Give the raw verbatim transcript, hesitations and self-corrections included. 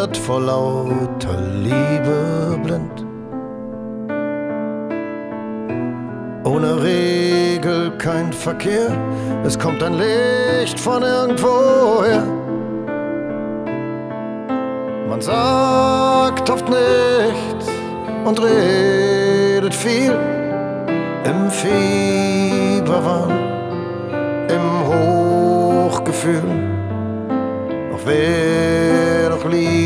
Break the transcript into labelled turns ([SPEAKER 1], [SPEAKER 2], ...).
[SPEAKER 1] wird vor lauter Liebe blind. Ohne Regel kein Verkehr, es kommt ein Licht von irgendwoher. Man sagt oft nichts und redet viel im Fieberwahn, im Hochgefühl. Doch wer